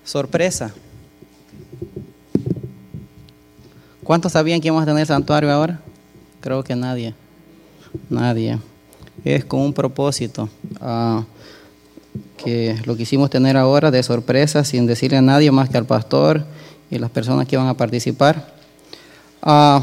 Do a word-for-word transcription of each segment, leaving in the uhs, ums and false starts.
Sorpresa. ¿Cuántos sabían que íbamos a tener santuario ahora? Creo que nadie. Nadie. Es con un propósito. Uh, que lo quisimos tener ahora de sorpresa, sin decirle a nadie más que al pastor y las personas que van a participar. Uh,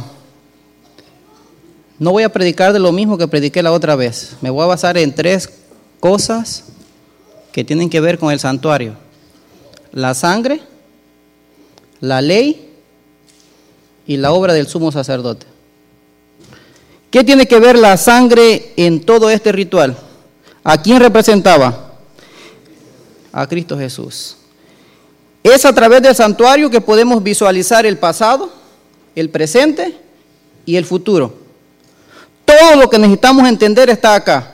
no voy a predicar de lo mismo que prediqué la otra vez. Me voy a basar en tres cosas que tienen que ver con el santuario: la sangre, la ley y la obra del sumo sacerdote. ¿Qué tiene que ver la sangre en todo este ritual? ¿A quién representaba? A Cristo Jesús. Es a través del santuario que podemos visualizar el pasado, el presente y el futuro. Todo lo que necesitamos entender está acá.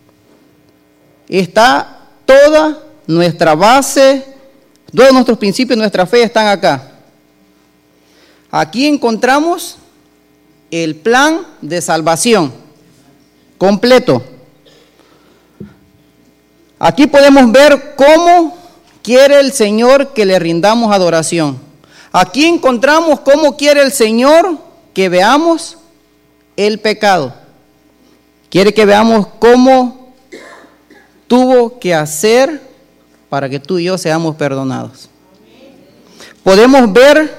Está toda nuestra base, todos nuestros principios, nuestra fe están acá. Aquí encontramos el plan de salvación completo. Aquí podemos ver cómo quiere el Señor que le rindamos adoración. Aquí encontramos cómo quiere el Señor que veamos el pecado. Quiere que veamos cómo tuvo que hacer para que tú y yo seamos perdonados. Podemos ver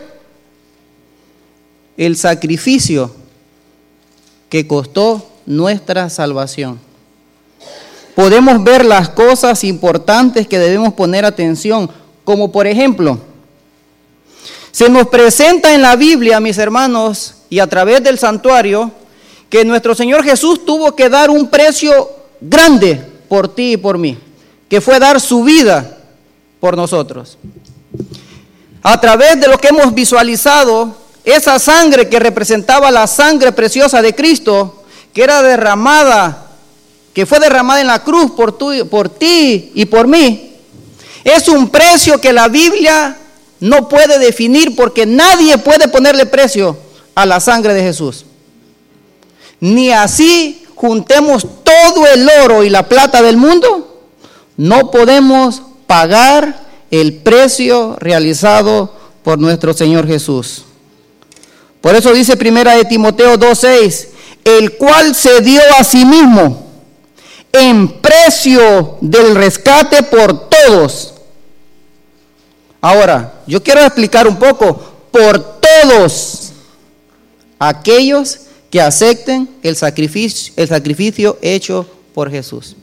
el sacrificio que costó nuestra salvación. Podemos ver las cosas importantes que debemos poner atención, como por ejemplo, se nos presenta en la Biblia, mis hermanos, y a través del santuario, que nuestro Señor Jesús tuvo que dar un precio grande por ti y por mí, que fue dar su vida por nosotros. A través de lo que hemos visualizado, esa sangre que representaba la sangre preciosa de Cristo, que era derramada, que fue derramada en la cruz por, tu, por ti y por mí, es un precio que la Biblia no puede definir, porque nadie puede ponerle precio a la sangre de Jesús. Ni así juntemos todo el oro y la plata del mundo, no podemos pagar el precio realizado por nuestro Señor Jesús. Por eso dice primera de Timoteo dos seis, el cual se dio a sí mismo en precio del rescate por todos. Ahora, yo quiero explicar un poco, por todos aquellos que acepten el sacrificio, el sacrificio hecho por Jesús.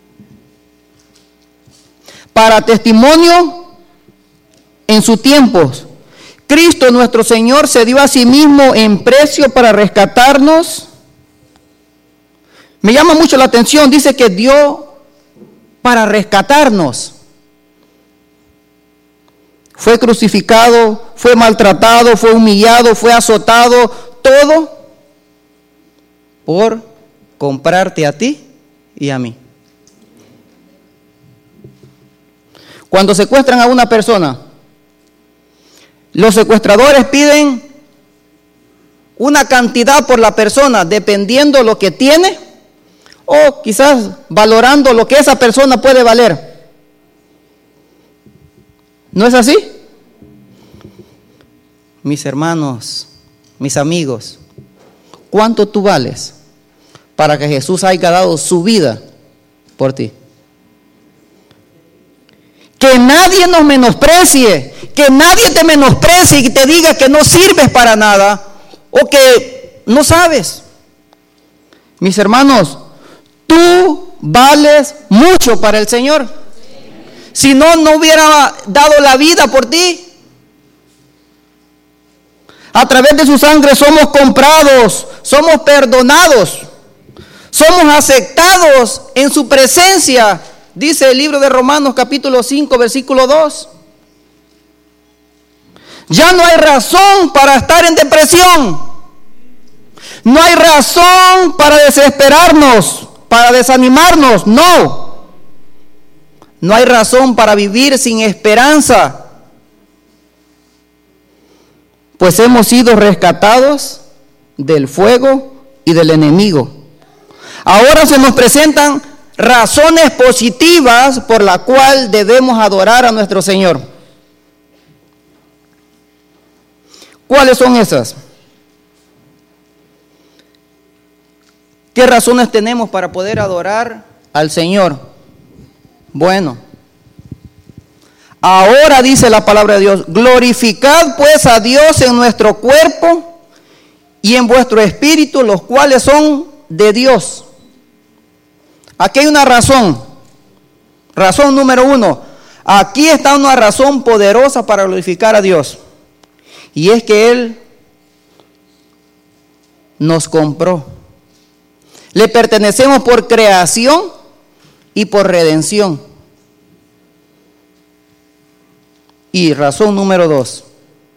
Para testimonio, en su tiempo, Cristo nuestro Señor se dio a sí mismo en precio para rescatarnos. Me llama mucho la atención, dice que dio para rescatarnos. Fue crucificado, fue maltratado, fue humillado, fue azotado, todo por comprarte a ti y a mí. Cuando secuestran a una persona, los secuestradores piden una cantidad por la persona, dependiendo lo que tiene, o quizás valorando lo que esa persona puede valer. ¿No es así? Mis hermanos, mis amigos, ¿cuánto tú vales para que Jesús haya dado su vida por ti? Que nadie nos menosprecie, que nadie te menosprecie y te diga que no sirves para nada o que no sabes. Mis hermanos, tú vales mucho para el Señor. Si no, no hubiera dado la vida por ti. A través de su sangre somos comprados, somos perdonados, somos aceptados en su presencia. Dice el libro de Romanos capítulo cinco, versículo dos. Ya no hay razón para estar en depresión. No hay razón para desesperarnos, para desanimarnos. No. No hay razón para vivir sin esperanza. Pues hemos sido rescatados del fuego y del enemigo. Ahora se nos presentan razones positivas por la cual debemos adorar a nuestro Señor. ¿Cuáles son esas? ¿Qué razones tenemos para poder adorar al Señor? Bueno, ahora dice la palabra de Dios, glorificad pues a Dios en nuestro cuerpo y en vuestro espíritu, los cuales son de Dios. Aquí hay una razón. Razón número uno. Aquí está una razón poderosa para glorificar a Dios. Y es que Él nos compró. Le pertenecemos por creación y por redención. Y razón número dos.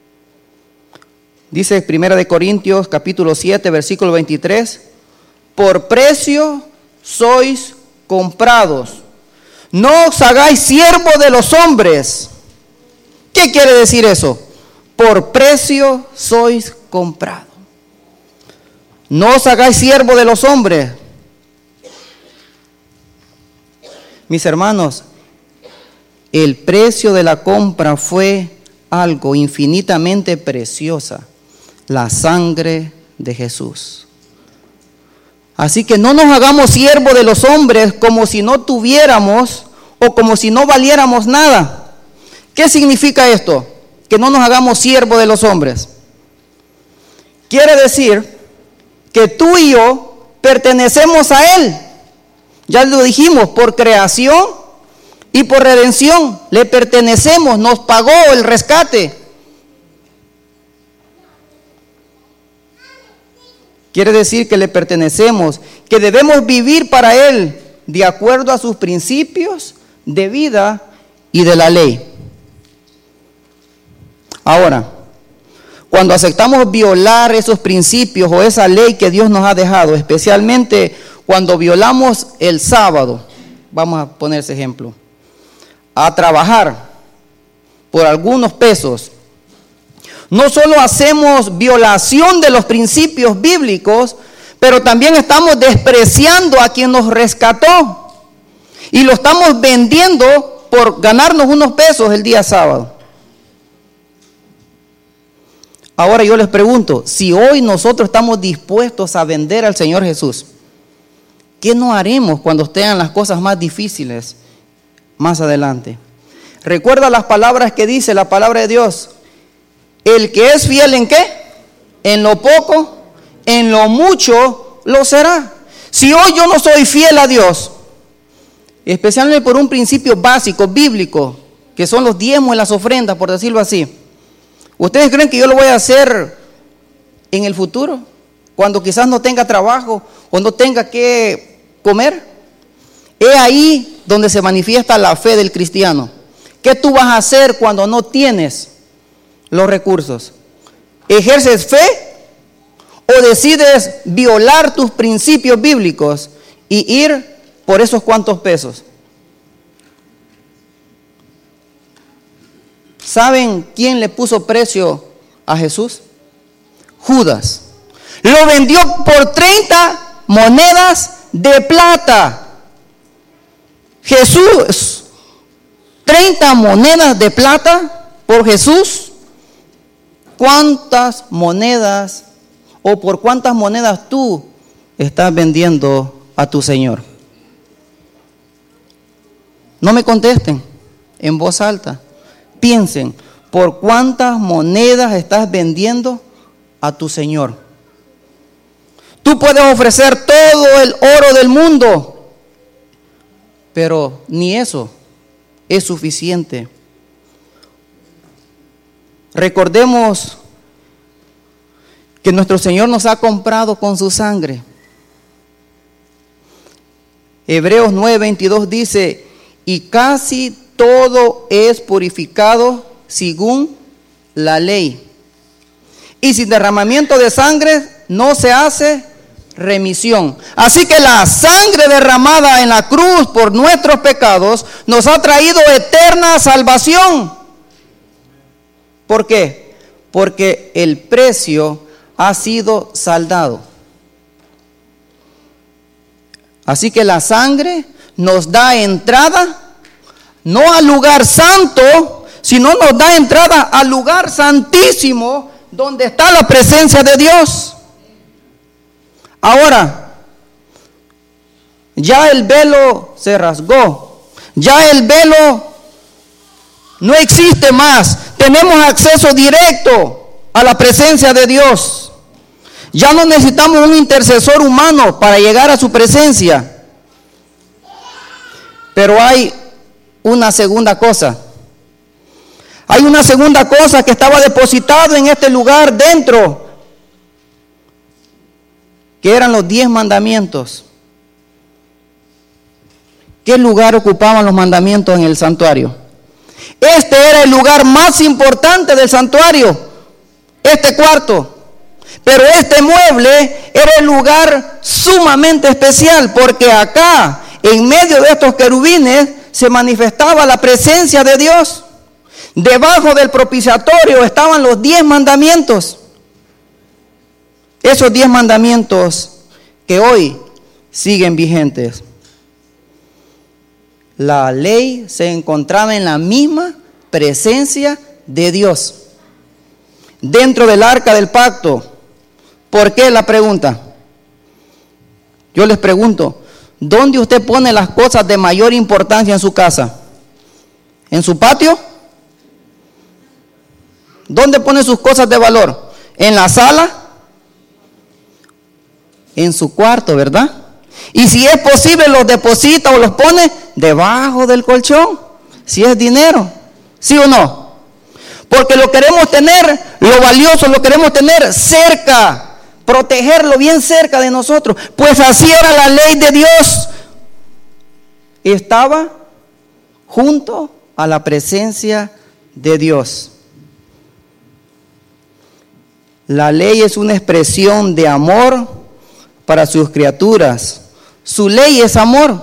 Dice Primera de Corintios capítulo siete versículo veintitrés. Por precio sois comprados. No os hagáis siervos de los hombres. ¿Qué quiere decir eso? Por precio sois comprados. No os hagáis siervos de los hombres. Mis hermanos, el precio de la compra fue algo infinitamente preciosa, la sangre de Jesús. Así que no nos hagamos siervos de los hombres como si no tuviéramos o como si no valiéramos nada. ¿Qué significa esto? Que no nos hagamos siervos de los hombres. Quiere decir que tú y yo pertenecemos a Él. Ya lo dijimos, por creación y por redención. Le pertenecemos, nos pagó el rescate. Quiere decir que le pertenecemos, que debemos vivir para Él de acuerdo a sus principios de vida y de la ley. Ahora, cuando aceptamos violar esos principios o esa ley que Dios nos ha dejado, especialmente cuando violamos el sábado, vamos a poner ese ejemplo, a trabajar por algunos pesos, no solo hacemos violación de los principios bíblicos, pero también estamos despreciando a quien nos rescató y lo estamos vendiendo por ganarnos unos pesos el día sábado. Ahora yo les pregunto, si hoy nosotros estamos dispuestos a vender al Señor Jesús, ¿qué no haremos cuando estén las cosas más difíciles más adelante? Recuerda las palabras que dice la palabra de Dios. El que es fiel ¿en qué? En lo poco, en lo mucho lo será. Si hoy yo no soy fiel a Dios, especialmente por un principio básico, bíblico, que son los diezmos y las ofrendas, por decirlo así, ¿ustedes creen que yo lo voy a hacer en el futuro? Cuando quizás no tenga trabajo o no tenga que comer. Es ahí donde se manifiesta la fe del cristiano. ¿Qué tú vas a hacer cuando no tienes los recursos? ¿Ejerces fe o decides violar tus principios bíblicos y ir por esos cuantos pesos? ¿Saben quién le puso precio a Jesús? Judas. Lo vendió por treinta monedas de plata. Jesús, treinta monedas de plata por Jesús. ¿Cuántas monedas o por cuántas monedas tú estás vendiendo a tu Señor? No me contesten en voz alta. Piensen, ¿por cuántas monedas estás vendiendo a tu Señor? Tú puedes ofrecer todo el oro del mundo, pero ni eso es suficiente. Recordemos que nuestro Señor nos ha comprado con su sangre. Hebreos nueve veintidós dice, y casi todo es purificado según la ley. Y sin derramamiento de sangre no se hace remisión. Así que la sangre derramada en la cruz por nuestros pecados nos ha traído eterna salvación. ¿Por qué? Porque el precio ha sido saldado. Así que la sangre nos da entrada no al lugar santo, sino nos da entrada al lugar santísimo donde está la presencia de Dios. Ahora, ya el velo se rasgó, ya el velo no existe más. Tenemos acceso directo a la presencia de Dios. Ya no necesitamos un intercesor humano para llegar a su presencia. Pero hay una segunda cosa. Hay una segunda cosa que estaba depositado en este lugar dentro, que eran los diez mandamientos. ¿Qué lugar ocupaban los mandamientos en el santuario? Este era el lugar más importante del santuario, este cuarto. Pero este mueble era el lugar sumamente especial, porque acá, en medio de estos querubines, se manifestaba la presencia de Dios. Debajo del propiciatorio estaban los diez mandamientos. Esos diez mandamientos que hoy siguen vigentes. La ley se encontraba en la misma presencia de Dios, dentro del arca del pacto. ¿Por qué la pregunta? Yo les pregunto, ¿dónde usted pone las cosas de mayor importancia en su casa? ¿En su patio? ¿Dónde pone sus cosas de valor? ¿En la sala? En su cuarto, ¿verdad? Y si es posible, los deposita o los pone debajo del colchón, si es dinero, ¿sí o no? Porque lo queremos tener, lo valioso lo queremos tener cerca, protegerlo bien cerca de nosotros. Pues así era la ley de Dios. Estaba junto a la presencia de Dios. La ley es una expresión de amor para sus criaturas. Su ley es amor.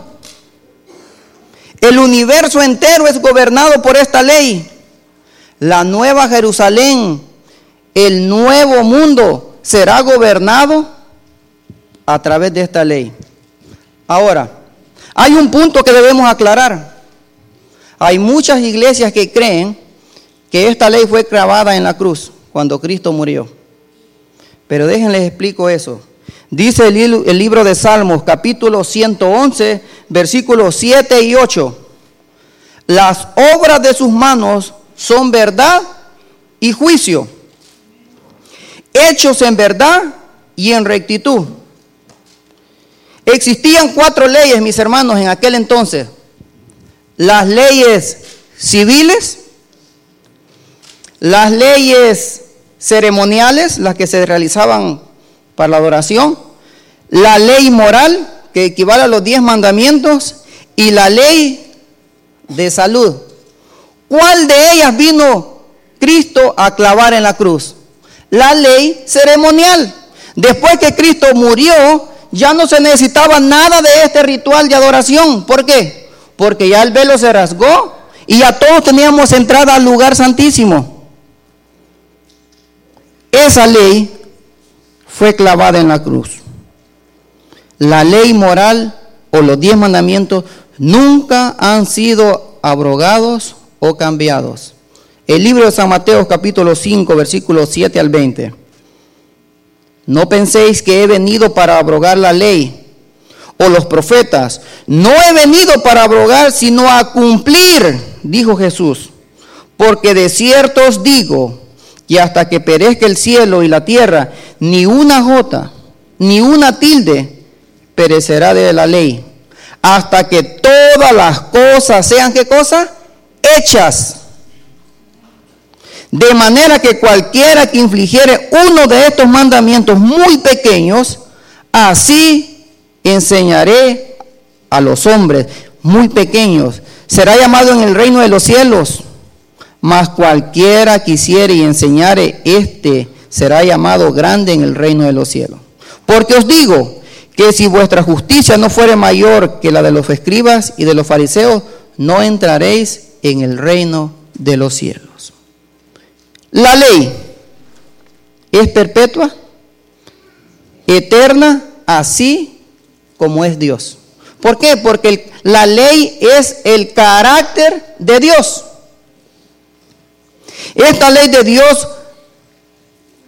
El universo entero es gobernado por esta ley. La nueva Jerusalén, el nuevo mundo, será gobernado a través de esta ley. Ahora, hay un punto que debemos aclarar. Hay muchas iglesias que creen que esta ley fue clavada en la cruz cuando Cristo murió. Pero déjenles explico eso. Dice el, el libro de Salmos, capítulo ciento once, versículos siete y ocho. Las obras de sus manos son verdad y juicio, hechos en verdad y en rectitud. Existían cuatro leyes, mis hermanos, en aquel entonces. Las leyes civiles, las leyes ceremoniales, las que se realizaban para la adoración, la ley moral, que equivale a los diez mandamientos, y la ley de salud. ¿Cuál de ellas vino Cristo a clavar en la cruz? La ley ceremonial. Después que Cristo murió, ya no se necesitaba nada de este ritual de adoración. ¿Por qué? Porque ya el velo se rasgó y ya todos teníamos entrada al lugar santísimo. Esa ley fue clavada en la cruz. La ley moral o los diez mandamientos nunca han sido abrogados o cambiados. El libro de San Mateo, capítulo cinco, versículos siete al veinte. No penséis que he venido para abrogar la ley o los profetas. No he venido para abrogar, sino a cumplir, dijo Jesús. Porque de cierto os digo que hasta que perezca el cielo y la tierra, ni una jota, ni una tilde perecerá de la ley, hasta que todas las cosas sean, ¿qué cosa? Hechas. De manera que cualquiera que infligiere uno de estos mandamientos muy pequeños, así enseñaré a los hombres muy pequeños, será llamado en el reino de los cielos. Mas cualquiera que hiciere y enseñare, este será llamado grande en el reino de los cielos. Porque os digo que si vuestra justicia no fuere mayor que la de los escribas y de los fariseos, no entraréis en el reino de los cielos. La ley es perpetua, eterna, así como es Dios. ¿Por qué? Porque el, la ley es el carácter de Dios. Esta ley de Dios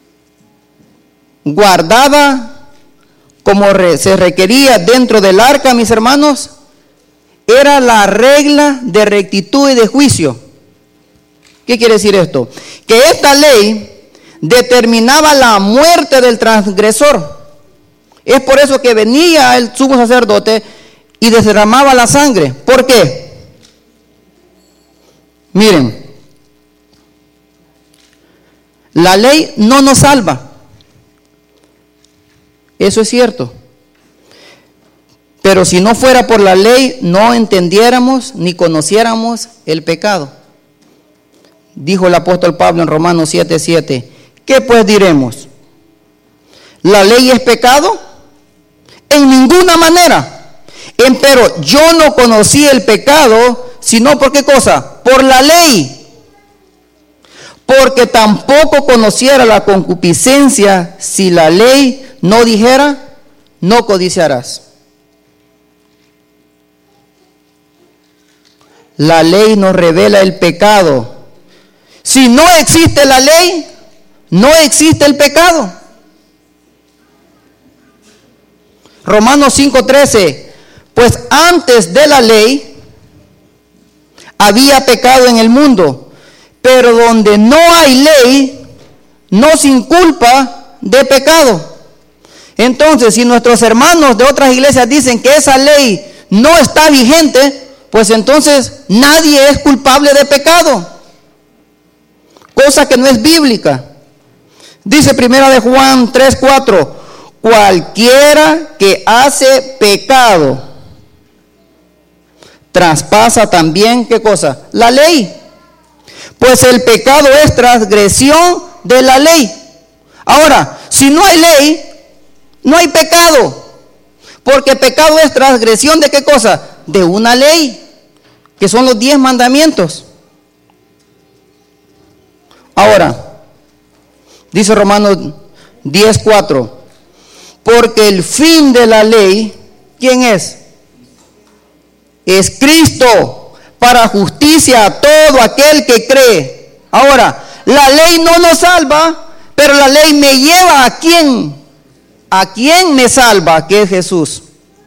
guardada como re, se requería dentro del arca, mis hermanos, era la regla de rectitud y de juicio. ¿Qué quiere decir esto? Que esta ley determinaba la muerte del transgresor. Es por eso que venía el sumo sacerdote y derramaba la sangre. ¿Por qué? Miren, la ley no nos salva. Eso es cierto. Pero si no fuera por la ley, no entendiéramos ni conociéramos el pecado. Dijo el apóstol Pablo en Romanos siete siete. ¿Qué pues diremos? ¿La ley es pecado? En ninguna manera. Empero yo no conocí el pecado, sino por qué cosa? Por la ley. Porque tampoco conociera la concupiscencia si la ley no dijera, no codiciarás. La ley nos revela el pecado. Si no existe la ley, no existe el pecado. Romanos cinco trece. Pues antes de la ley había pecado en el mundo, pero donde no hay ley, no se inculpa de pecado. Entonces, si nuestros hermanos de otras iglesias dicen que esa ley no está vigente, pues entonces nadie es culpable de pecado, cosa que no es bíblica. Dice primera de Juan tres cuatro, cualquiera que hace pecado traspasa también, ¿qué cosa? La ley. Pues el pecado es transgresión de la ley. Ahora, si no hay ley, no hay pecado. Porque pecado es transgresión de qué cosa? De una ley, que son los diez mandamientos. Ahora, dice Romanos diez cuatro, porque el fin de la ley, ¿quién es? Es Cristo, para justicia a todo aquel que cree. Ahora, la ley no nos salva, pero la ley me lleva a quién, a quién me salva, que es Jesús.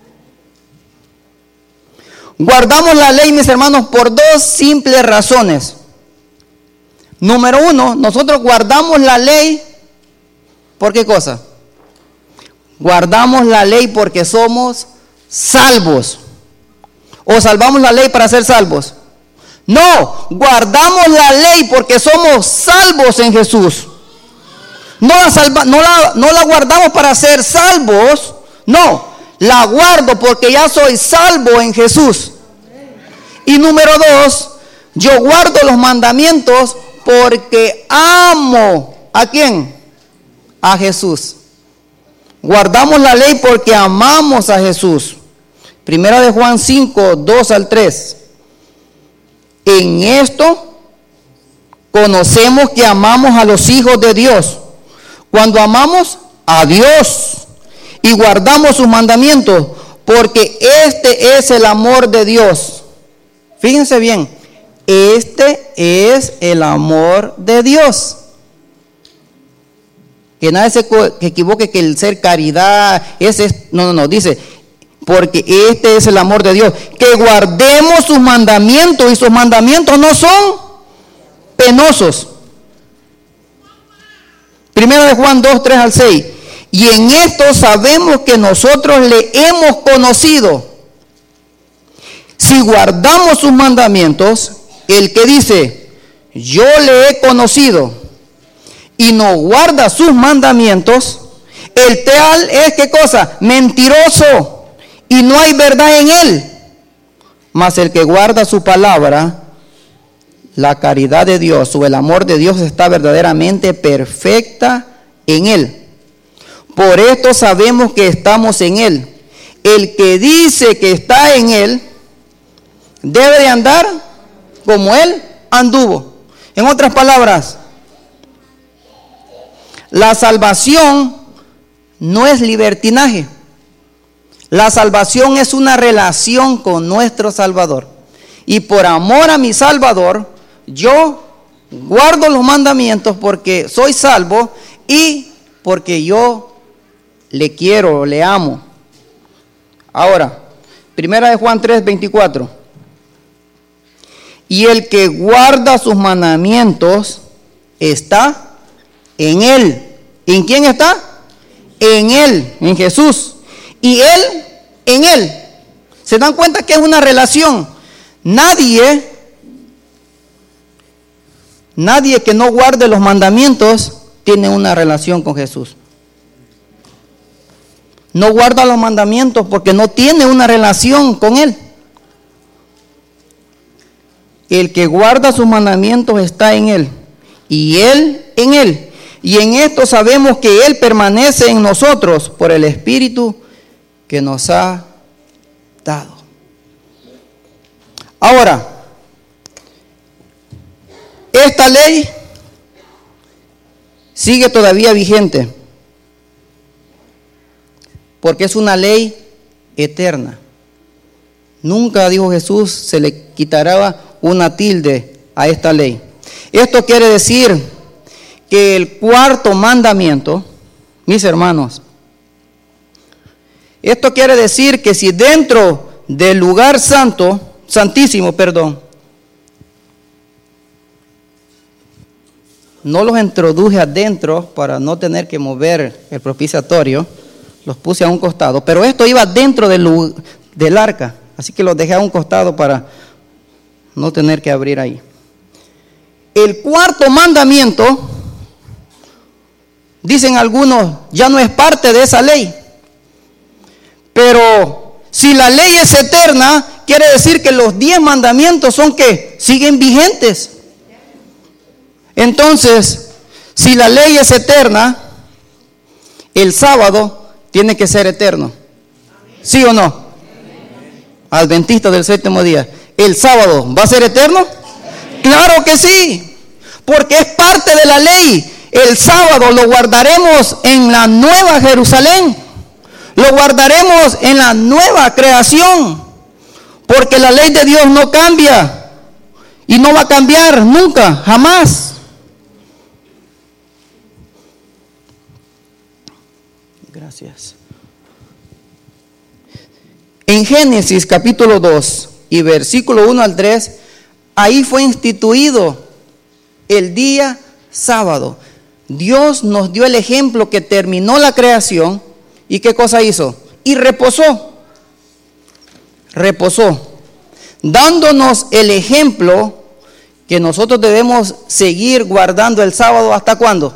Guardamos la ley, mis hermanos, por dos simples razones. Número uno, nosotros guardamos la ley, ¿por qué cosa? Guardamos la ley porque somos salvos. ¿O salvamos la ley para ser salvos? No, guardamos la ley porque somos salvos en Jesús. No la, salva, no la, no la guardamos para ser salvos, no, la guardo porque ya soy salvo en Jesús. Y número dos, yo guardo los mandamientos porque amo, ¿a quién? A Jesús. Guardamos la ley porque amamos a Jesús. Primera de Juan cinco, dos al tres. En esto conocemos que amamos a los hijos de Dios, cuando amamos a Dios y guardamos sus mandamientos, porque este es el amor de Dios. Fíjense bien, este es el amor de Dios. Que nadie se equivoque que el ser caridad, ese es, no, no, no, dice, porque este es el amor de Dios, que guardemos sus mandamientos, y sus mandamientos no son penosos. Primero de Juan dos, tres al seis. Y en esto sabemos que nosotros le hemos conocido, si guardamos sus mandamientos. El que dice, yo le he conocido, y no guarda sus mandamientos, el tal es, ¿qué cosa? Mentiroso, y no hay verdad en él. Mas el que guarda su palabra, la caridad de Dios o el amor de Dios está verdaderamente perfecta en él. Por esto sabemos que estamos en él. El que dice que está en él, debe de andar como él anduvo. En otras palabras, la salvación no es libertinaje. La salvación es una relación con nuestro Salvador. Y por amor a mi Salvador, yo guardo los mandamientos porque soy salvo y porque yo le quiero, le amo. Ahora, primera de Juan tres, veinticuatro. Y el que guarda sus mandamientos está en él. ¿En quién está? En él, en Jesús. Y él en él. ¿Se dan cuenta que es una relación? Nadie, nadie que no guarde los mandamientos tiene una relación con Jesús. No guarda los mandamientos porque no tiene una relación con él. El que guarda sus mandamientos está en él, y él en él. Y en esto sabemos que él permanece en nosotros por el Espíritu que nos ha dado. Ahora, esta ley sigue todavía vigente, porque es una ley eterna. Nunca, dijo Jesús, se le quitará una tilde a esta ley. Esto quiere decir que el cuarto mandamiento, mis hermanos, esto quiere decir que si dentro del lugar santo, santísimo, perdón, no los introduje adentro para no tener que mover el propiciatorio, los puse a un costado, pero esto iba dentro del, del arca, así que los dejé a un costado para no tener que abrir ahí. El cuarto mandamiento, dicen algunos, ya no es parte de esa ley. Pero si la ley es eterna, quiere decir que los diez mandamientos son que siguen vigentes. Entonces, si la ley es eterna, el sábado tiene que ser eterno. ¿Sí o no? Adventista del séptimo día. ¿El sábado va a ser eterno? Claro que sí, porque es parte de la ley. El sábado lo guardaremos en la nueva Jerusalén, lo guardaremos en la nueva creación, porque la ley de Dios no cambia y no va a cambiar nunca, jamás. Gracias. En Génesis capítulo dos y versículo uno al tres, ahí fue instituido el día sábado. Dios nos dio el ejemplo que terminó la creación y ¿qué cosa hizo? Y reposó, reposó, dándonos el ejemplo que nosotros debemos seguir guardando el sábado. ¿Hasta cuándo?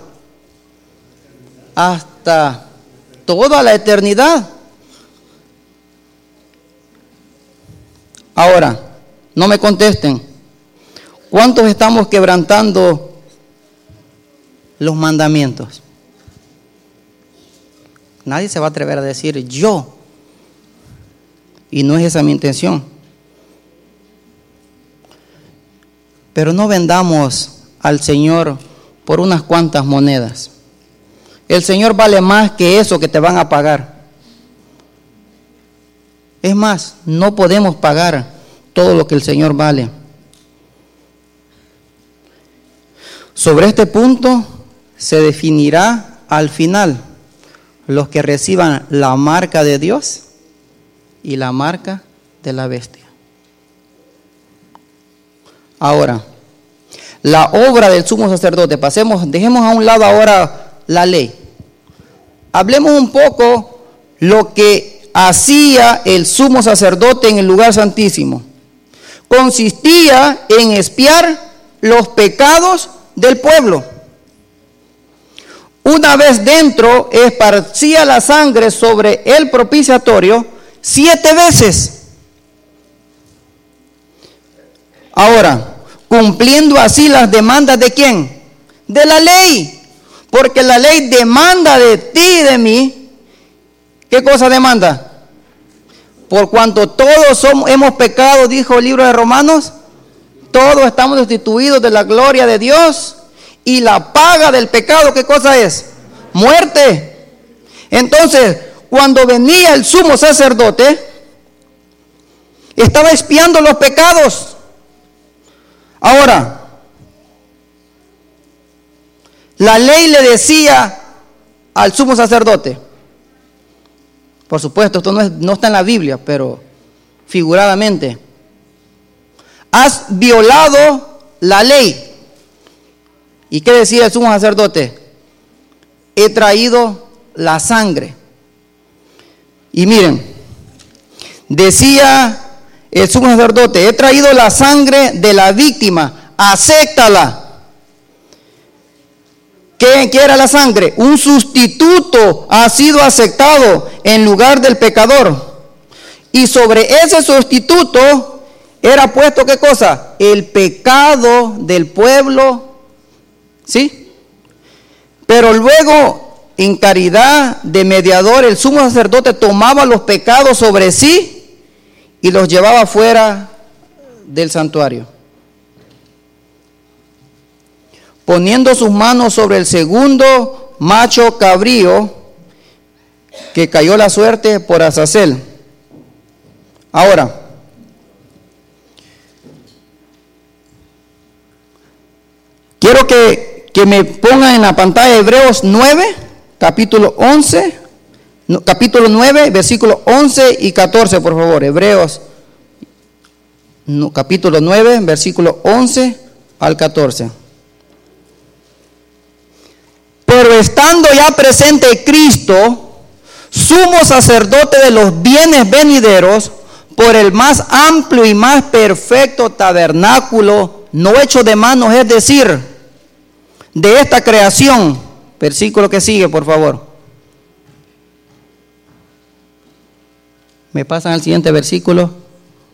Hasta toda la eternidad. Ahora, no me contesten. ¿Cuántos estamos quebrantando los mandamientos? Nadie se va a atrever a decir yo. Y no es esa mi intención. Pero no vendamos al Señor por unas cuantas monedas. El Señor vale más que eso que te van a pagar. Es más, no podemos pagar todo lo que el Señor vale. Sobre este punto se definirá al final los que reciban la marca de Dios y la marca de la bestia. Ahora, la obra del sumo sacerdote, pasemos, dejemos a un lado ahora la ley. Hablemos un poco lo que hacía el sumo sacerdote en el lugar santísimo. Consistía en expiar los pecados del pueblo. Una vez dentro, esparcía la sangre sobre el propiciatorio siete veces. Ahora, cumpliendo así las demandas ¿de quién? De la ley. Porque la ley demanda de ti y de mí. ¿Qué cosa demanda? Por cuanto todos somos, hemos pecado, dijo el libro de Romanos, todos estamos destituidos de la gloria de Dios, y la paga del pecado, ¿qué cosa es? Muerte. Entonces, cuando venía el sumo sacerdote, estaba expiando los pecados. Ahora, la ley le decía al sumo sacerdote, Por supuesto, esto no, es, no está en la Biblia, pero figuradamente. Has violado la ley. ¿Y qué decía el sumo sacerdote? He traído la sangre. Y miren, decía el sumo sacerdote, he traído la sangre de la víctima, acéptala. ¿Qué, ¿Qué era la sangre? Un sustituto ha sido aceptado en lugar del pecador. Y sobre ese sustituto era puesto, ¿qué cosa? El pecado del pueblo, ¿sí? Pero luego, en caridad de mediador, el sumo sacerdote tomaba los pecados sobre sí y los llevaba fuera del santuario, poniendo sus manos sobre el segundo macho cabrío que cayó la suerte por Azazel. Ahora, quiero que, que me pongan en la pantalla Hebreos nueve, capítulo once, no, capítulo nueve, versículos once y catorce, por favor. Hebreos no, capítulo nueve, versículo once al catorce. Pero estando ya presente Cristo, sumo sacerdote de los bienes venideros, por el más amplio y más perfecto tabernáculo, no hecho de manos, es decir, de esta creación. Versículo que sigue, por favor. ¿Me pasan al siguiente versículo?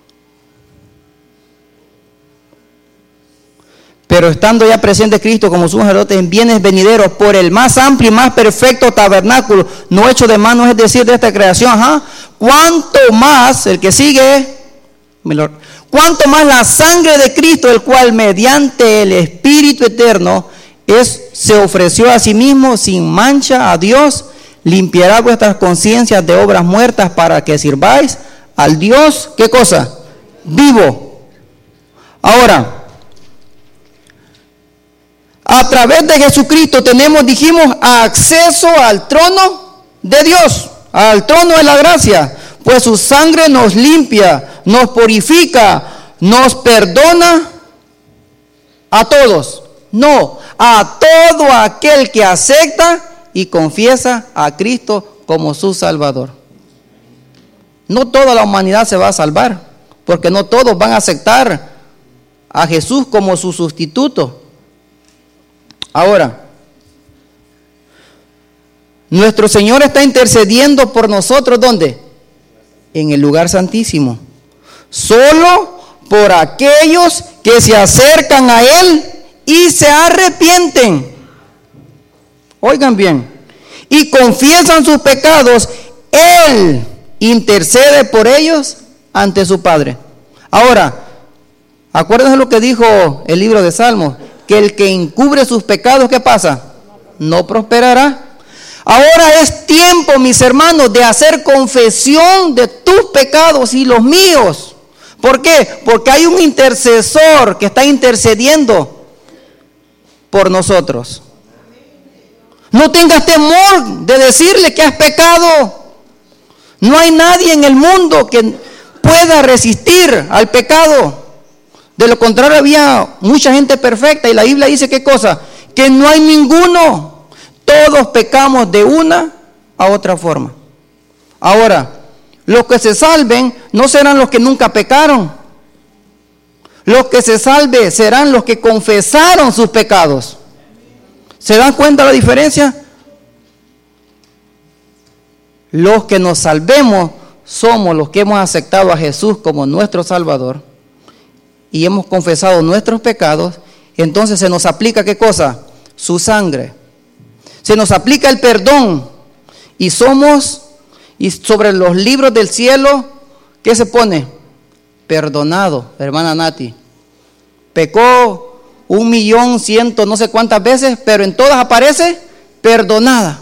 Pero estando ya presente Cristo como sumo sacerdote en bienes venideros, por el más amplio y más perfecto tabernáculo, no hecho de manos, es decir, de esta creación, ajá, cuánto más, el que sigue, cuánto más la sangre de Cristo, el cual mediante el Espíritu eterno es, se ofreció a sí mismo sin mancha a Dios, limpiará vuestras conciencias de obras muertas para que sirváis al Dios, ¿qué cosa? Vivo. Ahora, a través de Jesucristo tenemos, dijimos, acceso al trono de Dios, al trono de la gracia, pues su sangre nos limpia, nos purifica, nos perdona a todos. No, a todo aquel que acepta y confiesa a Cristo como su Salvador. No toda la humanidad se va a salvar, porque no todos van a aceptar a Jesús como su sustituto. Ahora, nuestro Señor está intercediendo por nosotros, ¿dónde? En el lugar santísimo. Solo por aquellos que se acercan a Él y se arrepienten. Oigan bien. Y confiesan sus pecados, Él intercede por ellos ante su Padre. Ahora, acuérdense lo que dijo el libro de Salmos, que el que encubre sus pecados, ¿qué pasa? No prosperará. Ahora es tiempo, mis hermanos, de hacer confesión de tus pecados y los míos. ¿Por qué? Porque hay un intercesor que está intercediendo por nosotros. No tengas temor de decirle que has pecado. No hay nadie en el mundo que pueda resistir al pecado. De lo contrario, había mucha gente perfecta y la Biblia dice, ¿qué cosa? Que no hay ninguno. Todos pecamos de una a otra forma. Ahora, los que se salven no serán los que nunca pecaron. Los que se salven serán los que confesaron sus pecados. ¿Se dan cuenta la diferencia? Los que nos salvemos somos los que hemos aceptado a Jesús como nuestro Salvador y hemos confesado nuestros pecados. Entonces se nos aplica, ¿qué cosa? Su sangre. Se nos aplica el perdón y somos, y sobre los libros del cielo, ¿qué se pone? Perdonado, hermana Nati. Pecó un millón ciento no sé cuántas veces, pero en todas aparece perdonada.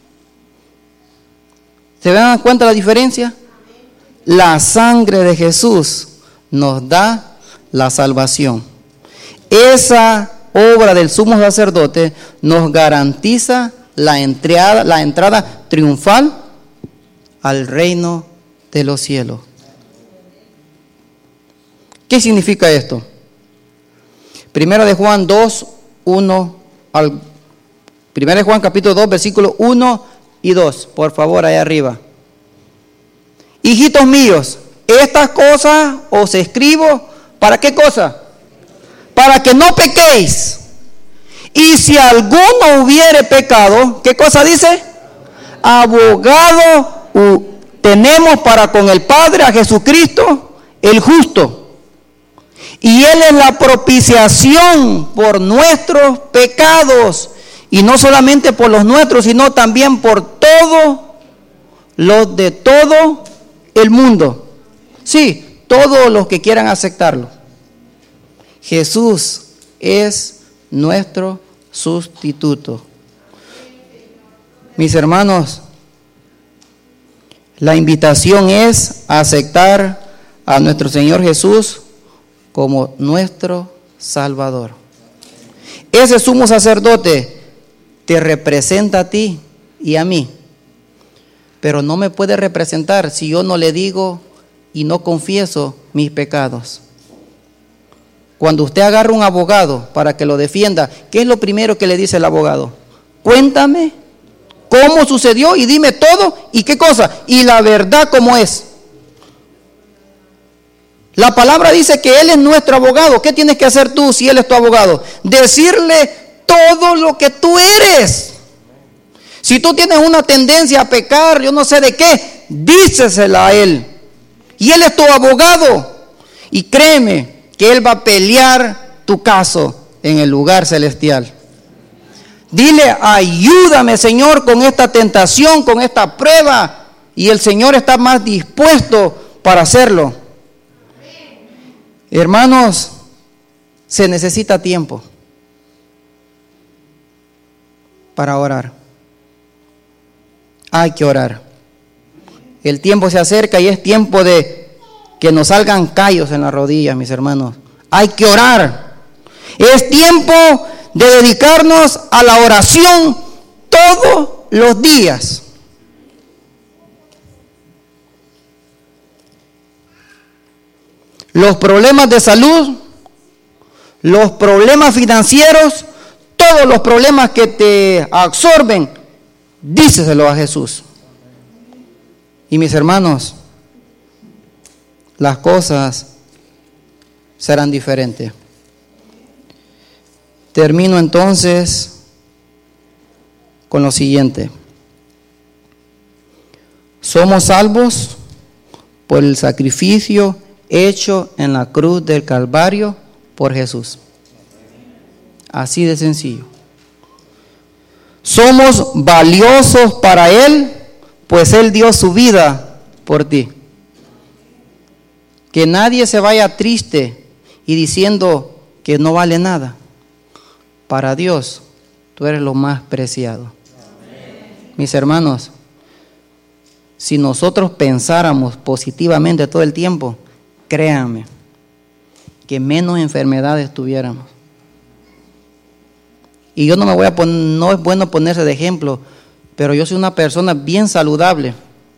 ¿Se dan cuenta la diferencia? La sangre de Jesús nos da la salvación. Esa obra del sumo sacerdote nos garantiza la entrada, la entrada triunfal al reino de los cielos. ¿Qué significa esto? Primera de Juan dos, uno al Primera de Juan capítulo dos, versículos uno y dos. Por favor, ahí arriba. Hijitos míos, estas cosas os escribo, ¿para qué cosa? Para que no pequéis. Y si alguno hubiere pecado, ¿qué cosa dice? Abogado uh, tenemos para con el Padre a Jesucristo, el justo. Y Él es la propiciación por nuestros pecados. Y no solamente por los nuestros, sino también por todos los de todo el mundo. Sí, todos los que quieran aceptarlo. Jesús es nuestro sustituto. Mis hermanos, la invitación es a aceptar a nuestro Señor Jesús como nuestro Salvador. Ese sumo sacerdote te representa a ti y a mí, pero no me puede representar si yo no le digo y no confieso mis pecados. Cuando usted agarra un abogado para que lo defienda, ¿qué es lo primero que le dice el abogado? Cuéntame cómo sucedió y dime todo y qué cosa, y la verdad cómo es. La palabra dice que Él es nuestro abogado. ¿Qué tienes que hacer tú si Él es tu abogado? Decirle todo lo que tú eres. Si tú tienes una tendencia a pecar, yo no sé de qué, dícesela a Él. Y Él es tu abogado. Y créeme que Él va a pelear tu caso en el lugar celestial. Dile, ayúdame, Señor, con esta tentación, con esta prueba. Y el Señor está más dispuesto para hacerlo. Hermanos, se necesita tiempo para orar. Hay que orar. El tiempo se acerca y es tiempo de que nos salgan callos en las rodillas, mis hermanos. Hay que orar. Es tiempo de dedicarnos a la oración todos los días. Los problemas de salud, los problemas financieros, todos los problemas que te absorben, díceselo a Jesús. Y mis hermanos, las cosas serán diferentes. Termino entonces con lo siguiente. Somos salvos por el sacrificio hecho en la cruz del Calvario por Jesús. Así de sencillo. Somos valiosos para Él, pues Él dio su vida por ti. Que nadie se vaya triste y diciendo que no vale nada. Para Dios, tú eres lo más preciado. Amén. Mis hermanos, si nosotros pensáramos positivamente todo el tiempo, créanme, que menos enfermedades tuviéramos. Y yo no me voy a poner, no es bueno ponerse de ejemplo, pero yo soy una persona bien saludable.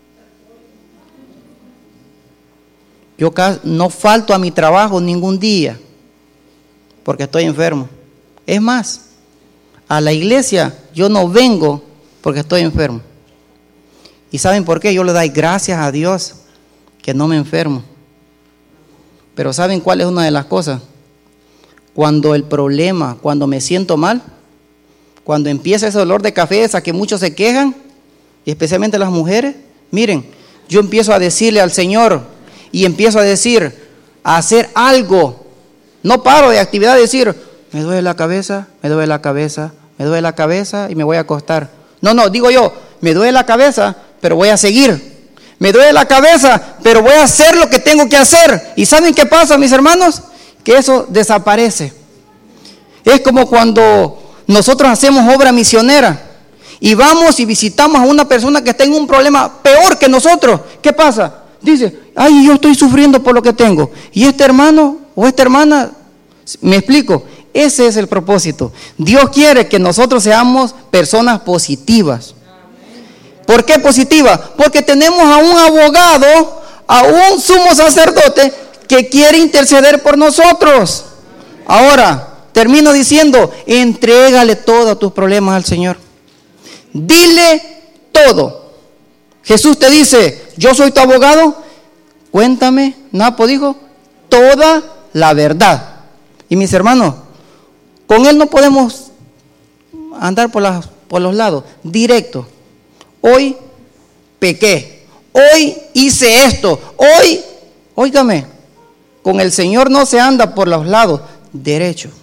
Yo no falto a mi trabajo ningún día, porque estoy enfermo. Es más, a la iglesia yo no vengo porque estoy enfermo. ¿Y saben por qué? Yo le doy gracias a Dios que no me enfermo. Pero ¿saben cuál es una de las cosas? Cuando el problema, cuando me siento mal, cuando empieza ese dolor de cabeza que muchos se quejan, y especialmente las mujeres, miren, yo empiezo a decirle al Señor y empiezo a decir, a hacer algo. No paro de actividad de decir, me duele la cabeza, me duele la cabeza, me duele la cabeza y me voy a acostar. No, no, digo yo, me duele la cabeza, pero voy a seguir. Me duele la cabeza, pero voy a hacer lo que tengo que hacer. ¿Y saben qué pasa, mis hermanos? Que eso desaparece. Es como cuando nosotros hacemos obra misionera y vamos y visitamos a una persona que está en un problema peor que nosotros. ¿Qué pasa? Dice, ay, yo estoy sufriendo por lo que tengo. Y este hermano o esta hermana, me explico, ese es el propósito. Dios quiere que nosotros seamos personas positivas. ¿Por qué positiva? Porque tenemos a un abogado, a un sumo sacerdote que quiere interceder por nosotros. Ahora, termino diciendo, entrégale todos tus problemas al Señor. Dile todo. Jesús te dice, yo soy tu abogado, cuéntame, Napo dijo, toda la verdad. Y mis hermanos, con Él no podemos andar por, las, por los lados, directo. Hoy pequé, hoy hice esto, hoy, óigame, con el Señor no se anda por los lados, derecho.